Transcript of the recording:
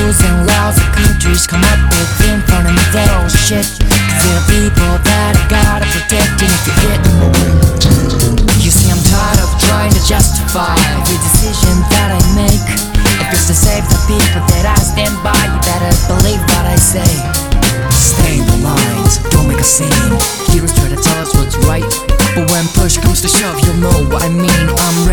rules and laws the countries come up with in front of me, they're all shit. Cause they're the people that I gotta protect, and if you get in my way, you see I'm tired of trying to justify every decision that I make. If it's to save the people that I stand by, you better believe what I say. Stay in the lines, don't make a scene. Heroes try to tell us what's right, but when push comes to shove, you'll know what I mean. I'm